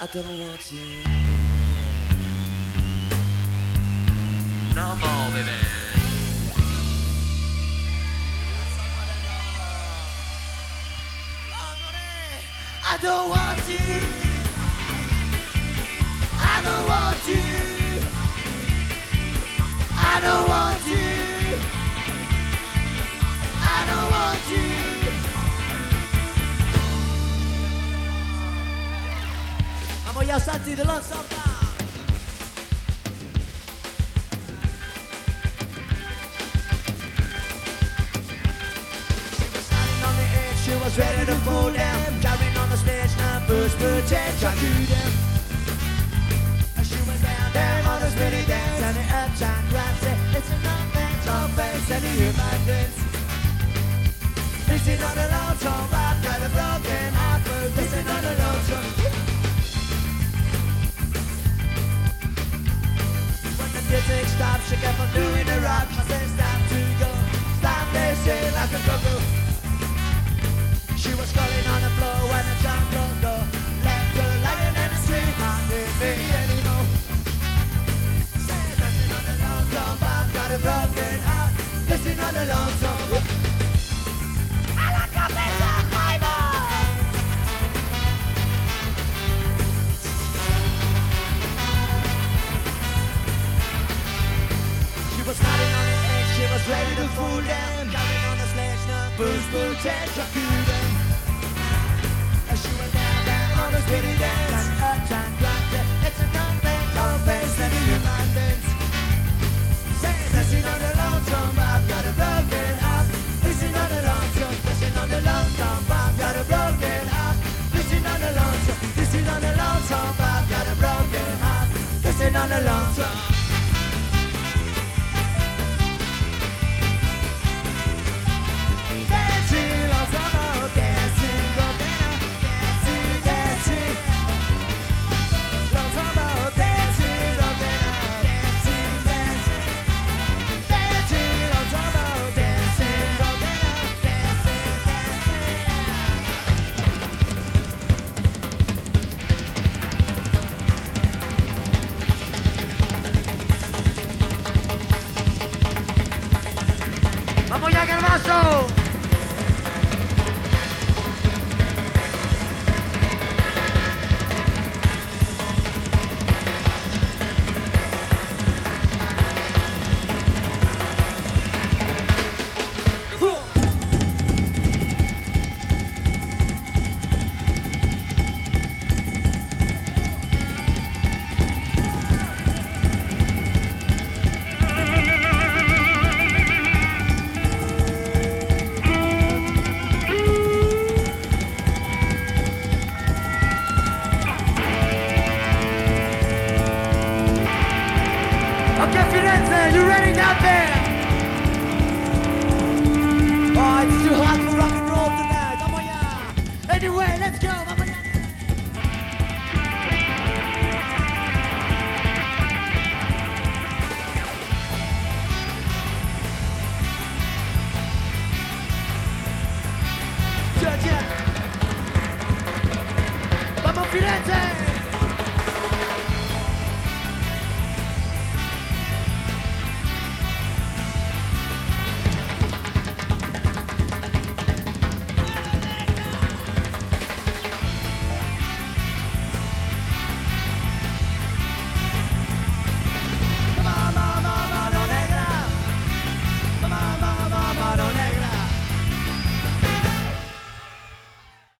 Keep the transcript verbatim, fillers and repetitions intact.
I don't want you no more, baby. I don't want you. I don't want you. I don't want you. I don't want you. Vamos ya, Santi, de los Samba. She was ready to fall down, carrying on the stage, now push, push, and try to them. And she went down, down on the spinny dance, and it up, shine, grabs it. It's a nothing, no face, and you hear my dance. This is not a long song, I've got a broken heart, but this is not a long song. When the music stops, she kept on doing the rock. I said, it's time to go, stop dancing like a go-go. She was calling on the floor when the drum don't go. Left her lying in the street, not with me anymore. Say dancing on the long song, I've got a broken heart. Dancing on the long song. I like a better fiber. She was standing on the edge, she was ready to fool them. Carrying on the sledge, now booze, booze, and Dracula. Spinning dance, and up, and grind it. It's a nothing, no face, and in your mind dance. Say, dancing on the long term, I've got a broken heart. Listen on the long term, listen on the long term, I've got a broken heart. Listen on the long term, listen on the long term, I've got a broken heart. Listen on the long term. Dancing, long term, dancing, go down, dancing, dancing. ¡Vamos ya, Garbazo! Okay, Firenze, you ready out there? Oh, it's too hot for rock and roll tonight. Vamos ya. Anyway, let's go. Vamos ya. Yeah, yeah. Vamos, Firenze.